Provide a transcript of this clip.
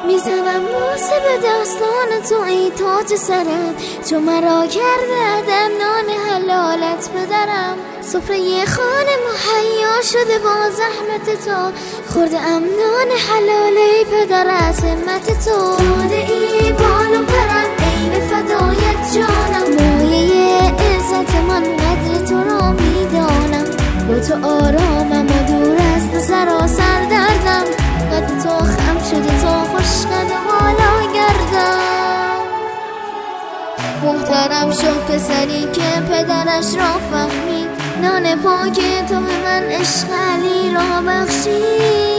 میزنم بوسه به دستان تو ای تاج سرم، چون مرا کردم نان حلالت بدرم. سفره خانه مهیا شده با زحمت تو، خورده ام نان حلال ای پدر از همت تو. داده ای بال و پرم ای به فدایت جانم، مایه عزت من قدر تو را میدانم. با تو آرامم و دور از تو سراسر دردم، قد تو خم شده تا خوش قد و بالا گردم. محترم شد پسری که پدرش را فهمید، نان پاک تو به من عشق علی را بخشید.